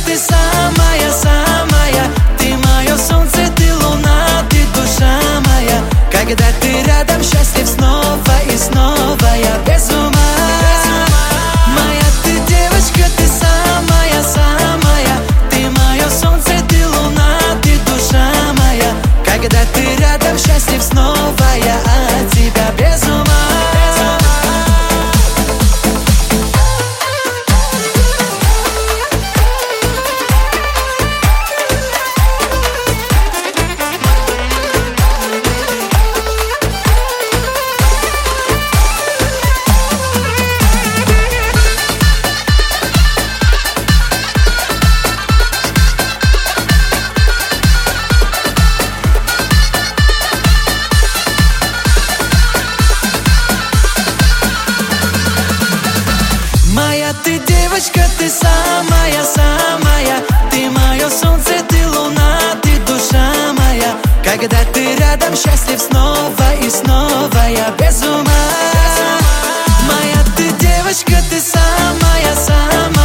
ты самая, самая. Ты мое солнце, ты луна, ты душа моя. Когда ты рядом, счастлив снова и снова, я без ума. Моя ты девочка, ты самая, самая. Ты мое солнце, ты луна, ты душа моя. Когда ты рядом, счастлив снова, я от тебя без ума. Моя ты девочка, ты самая, самая. Ты мое солнце, ты луна, ты душа моя. Когда ты рядом, счастлив снова и снова, я без ума. Моя ты девочка, ты самая, самая.